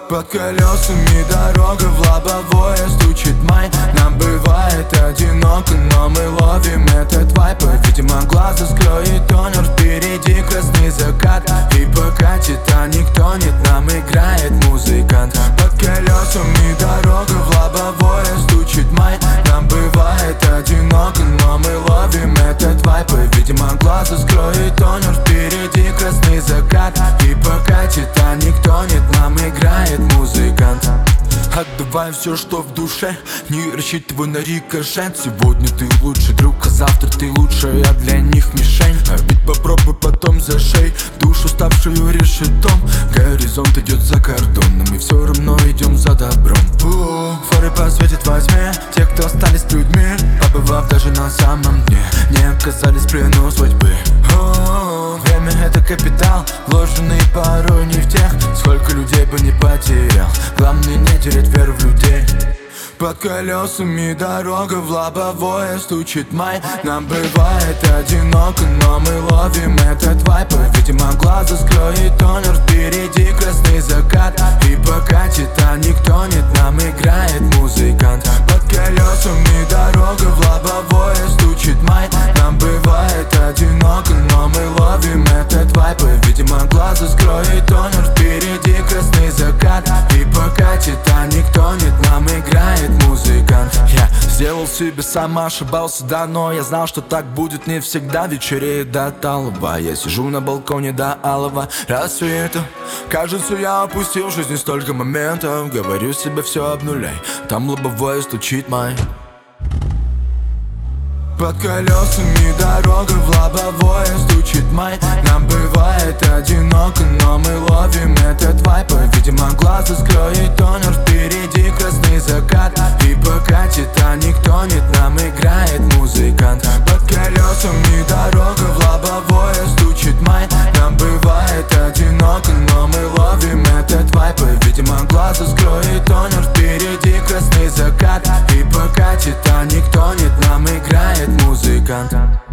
Под колесами дорога в лобовое стучит май. Нам бывает одиноко, но мы ловим этот вайп. Видимо, глаза скроет тонер, впереди красный закат. И пока Титаник тонет, нам играет музыкант. Под колесами дорога в лобовое стучит май. Нам бывает одиноко, но мы ловим этот вайп. Видимо, глаза скроет тонер, впереди красный закат. И пока Титаник тонет, нам играет музыкант. Отдавай все, что в душе, не рассчитывай на рикошет. Сегодня ты лучший друг, а завтра ты лучшая для них мишень. Бить попробуй, потом зашей душу, ставшую решетом. Горизонт идет за кордоном, и все равно идем за добром. Фары посветят во тьме те, кто остались людьми, побывав даже на самом дне, не оказались в плену судьбы. Время — это капитал, вложенный порой не в тех, сколько людей бы не потерял. Главное не терять веру в людей. Под колесами дорога в лобовое стучит май. Нам бывает одиноко, но мы ловим этот вайп. Видимо, глаза скроет тонер, впереди красный закат. И пока Титаник тонет, нам играет музыкант. Под колесами дорога в лобовое стучит май. Нам бывает одиноко, но мы ловим этот вайп. Видимо, глаза скроет тонер, впереди красный закат. И пока Титаник тонет, нам играет музыкант. Я сделал себе сам, ошибался, да, но я знал, что так будет не всегда. Вечереет до талого, я сижу на балконе до алого рассвета. Кажется, я опустил в жизни столько моментов. Говорю себе, все обнуляй, там лобовое стучит май. Под колесами дорога в лобовое стучит май. Нам бывает одиноко, но мы ловим этот вайп. Видимо, глаза скроет тонер, впереди красный закат. И пока Титаник тонет, нам играет музыкант. Под колесами дорога в лобовое стучит май. Нам бывает одиноко, но мы ловим этот вайп. Видимо, глаза скроет тонер, впереди красный закат. И пока Титаник тонет, нам играет музыкант.